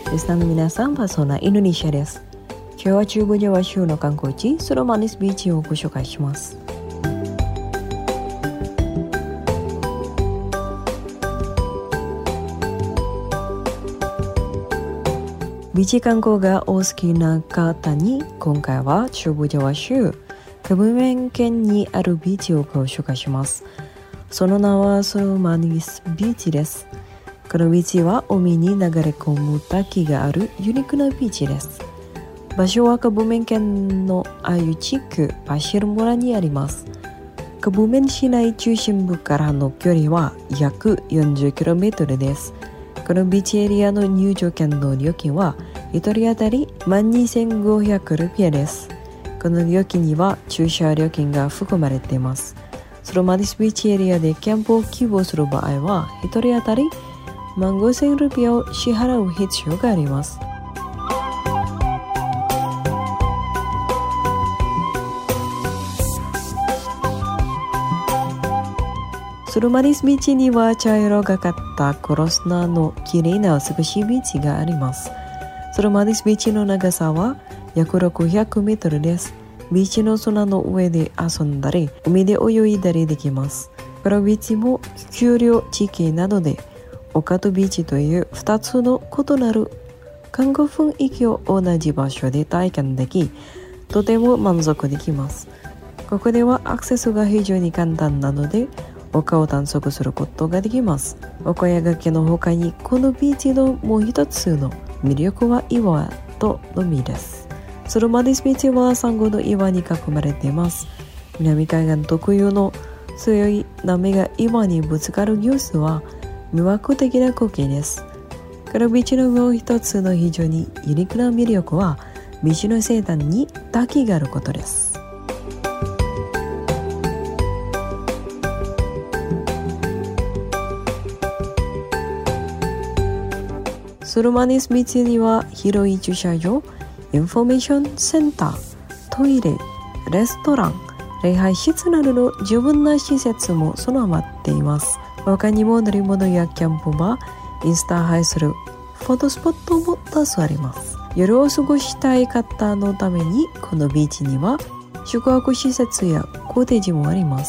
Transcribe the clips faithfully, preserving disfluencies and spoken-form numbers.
リスナーの皆さん、パーソナインドネシアです。今日は中部ジャワ州の観光地スロマニスビーチをご紹介します。ビーチ観光がお好きな方に、今回は中部ジャワ州ケブメン県にあるビーチをご紹介します。その名はスロマニスビーチです。このビーチは海に流れ込む滝があるユニークなビーチです。場所はケブメン県のアユ地区パシル村にあります。ケブメン市内中心部からの距離は約 よんじゅっキロメートル です。このビーチエリアの入場券の料金はひとり当たり いちまんにせんごひゃくルピアです。この料金には駐車料金が含まれています。スロマニスビーチエリアでキャンプを希望する場合はひとり当たりいちまんごせんルピアを支払う必要があります。スロマニスビーチには茶色がかったクロスナーのきれいな美しいビーチがあります。スロマニスビーチの長さは約ろっぴゃくメートルです。ビーチの砂の上で遊んだり、海で泳いだりできます。このビーチも丘陵地形などで丘とビーチというふたつの異なる観光雰囲気を同じ場所で体験でき、とても満足できます。ここではアクセスが非常に簡単なので、丘を探索することができます。丘や崖の他に、このビーチのもう一つの魅力は岩と海です。スロマニスビーチはサンゴの岩に囲まれています。南海岸特有の強い波が岩にぶつかる様子は魅惑的な光景です。このビーチのもう一つの非常にユニークな魅力は、ビーチの西端に滝があることです。スロマニスビーチには広い駐車場、インフォメーションセンター、トイレ、レストラン、礼拝室などの十分な施設も備わっています。他にも乗り物やキャンプ場、インスタ映えするフォトスポットも多数あります。夜を過ごしたい方のために、このビーチには宿泊施設やコテージもあります。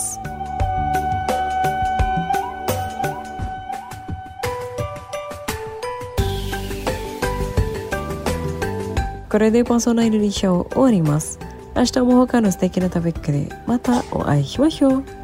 これでパーソナイルリシャを終わります。明日も他の素敵なトピックでまたお会いしましょう。